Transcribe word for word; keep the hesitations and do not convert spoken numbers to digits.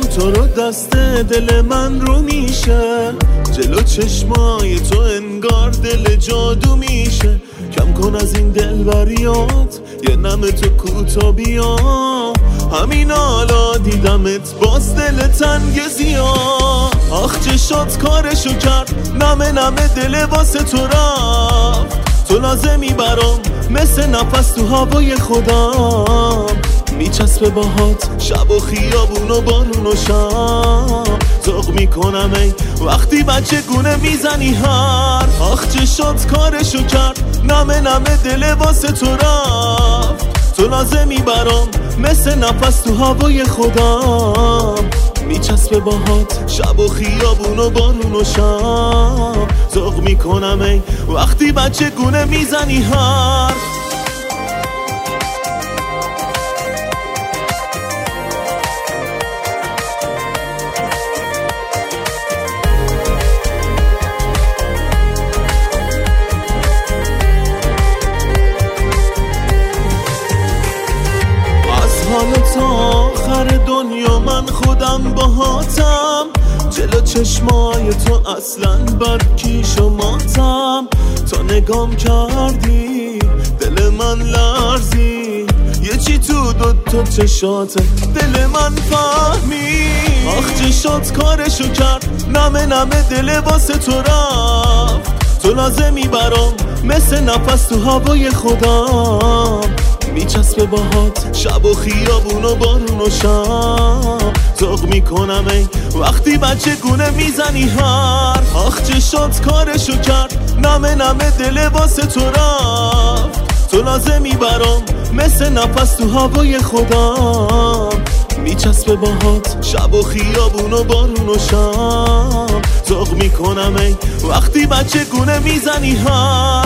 تو رو دست دل من رو میشه، جلو چشمای تو انگار دل جادو میشه. کم کن از این دلبریات، یه نم تو کوتا بیا. همین حالا دیدمت باز دل تنگ زیاد. آخ چشات کارشو کرد، نمه نمه دل واسه تو رفت. تو لازمی برام مثل نفس تو هوای خودم، میچسبه باهات شب و خیابون و بارون و شب. ذوق میکنم ای وقتی بچه گونه میزنی هر. آخ چشات کارشو کرد، نمه نمه دل واسه تو رفت. تو لازمی برام مثل نفس تو هوای خودم، میچسبه باهات شب و خیابون و بارون و شب. ذوق میکنم ای وقتی بچه گونه میزنی هر. حالا تا آخر دنیا من خودم باهاتم، جلو چشمای تو اصلا بر کیش و ماتم. تا نگام کردی دل من لرزی، یه چی تو دو تا چشاته دل من فهمی. آخ چشات کارشو کرد، نمه نمه دل واسه تو رفت. تو لازمی برام مثل نفس تو هوای خودم، میچسبه باهات شب و خیابون و بارون و شب. ذوق میکنم ای وقتی بچه گونه میزنی هر. آخ چشات کارشو کرد، نمه نمه دل واسه تو رفت. تو لازمی برام مثل نفس تو هوای خودم، میچسبه باهات شب و خیابون و بارون و شب. ذوق میکنم ای وقتی بچه گونه میزنی هر.